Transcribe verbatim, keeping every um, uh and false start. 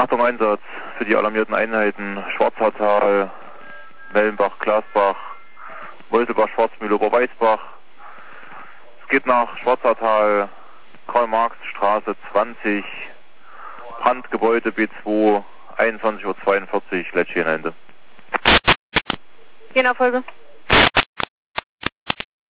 Achtung, Einsatz für die alarmierten Einheiten Schwarzertal, Mellenbach, Glasbach, Woltebach, Schwarzmühle, Oberweißbach. Es geht nach Schwarzertal, Karl-Marx-Straße zwanzig, Brandgebäude B zwei, einundzwanzig Uhr zweiundvierzig, Lätschenende. Gehen auf Folge.